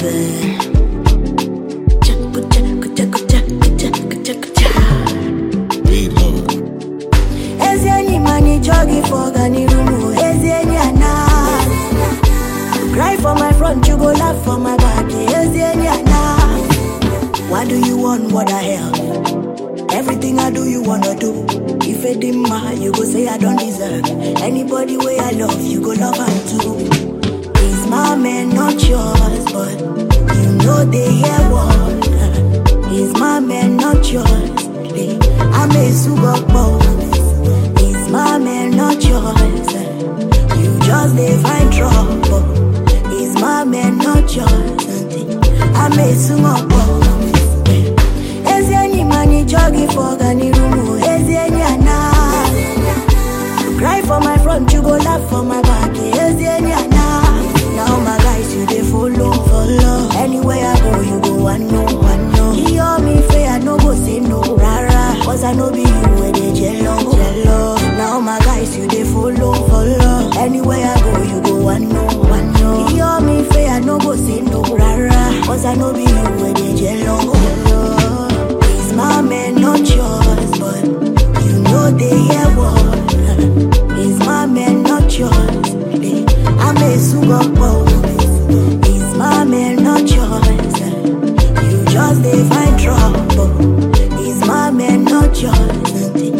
Cry for my front, you go laugh for my back. What do you want, what the hell? Everything I do, you wanna do. If it didn't matter, you go say I don't deserve. Anybody way I love, you go love her too. He's my man, not yours, but you know they hear what. He's my man, not yours. I'm a super boss. He's my man, not yours. You just they find trouble. He's my man, not yours. I'm a super boss. Ezi any money jogging for Gani Rumu. Ezi any ana. Cry for my front, you go laugh for my back. Ezi any ana. Now my guys, you they follow. Anywhere I go, you go one no. He hear me fair, no go say no. Rara, cause I know be you where they jello. Now my guys, you they follow. Anywhere I go, you go one no. He hear me fair, no go say no. Rara, cause I know be you where they jello. He's my man, not yours, but you know they hear what. He's my man, not yours. I'm a super